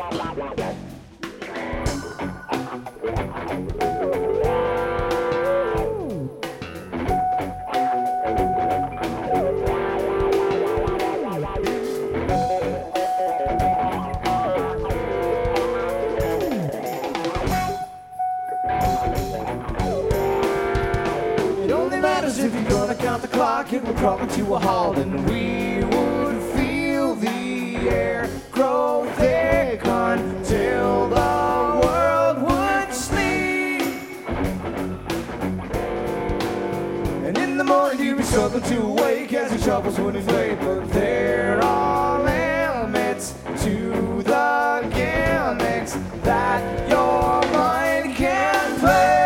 It only matters if you're gonna count the clock. It would come to a halt and we would feel the air grow thick until the world would sleep. And in the morning you'd be struggling to awake as your troubles wouldn't wait. But there are limits to the gimmicks that your mind can play.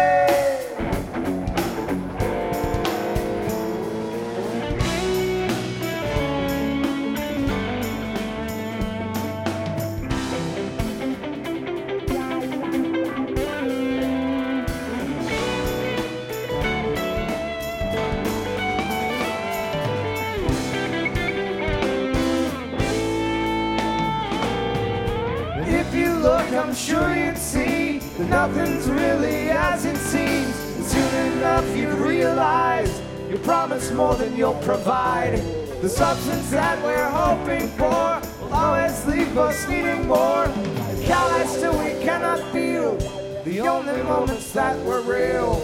If you look, I'm sure you'd see that nothing's really as it seems. And soon enough you realize you promise more than you'll provide. The substance that we're hoping for will always leave us needing more. And callous till we cannot feel the only moments that were real.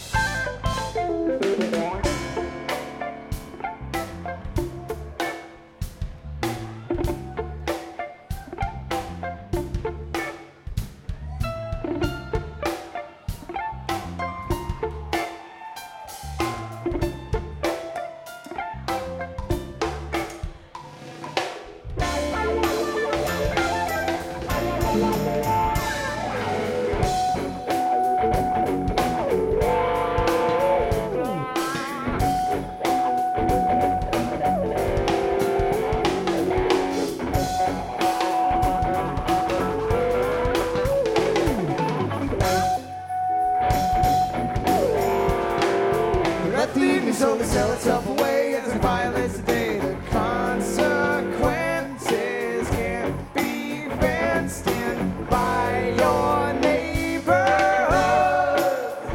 Let the evening slowly sell itself away as it violates the day. The consequences can't be fenced in by your neighborhood.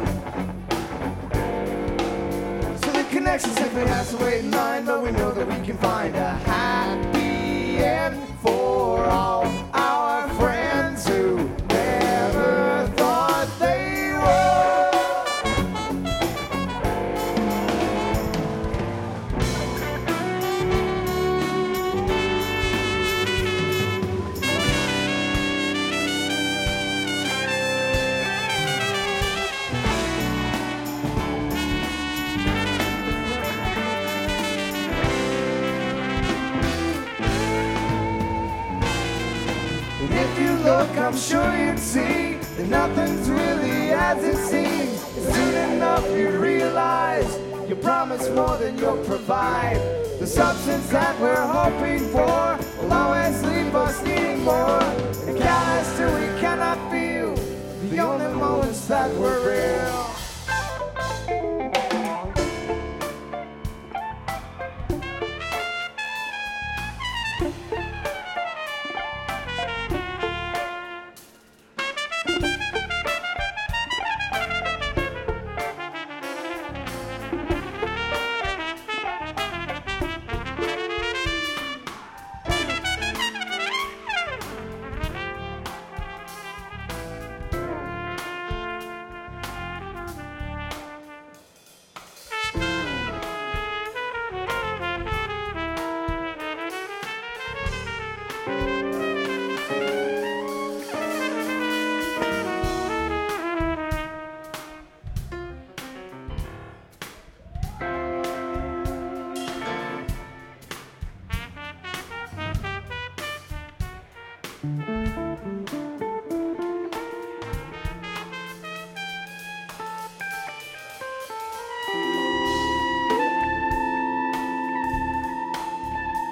So the connection simply has to wait in line, but we know that we can find a happy end for all our friends who never thought they would. And if you look, I'm sure you'd see that nothing's really as it seems. And soon enough you realize you promise more than you'll provide. The substance that we're hoping for will always leave us needing more. And callous till we cannot feel the only moments that were real.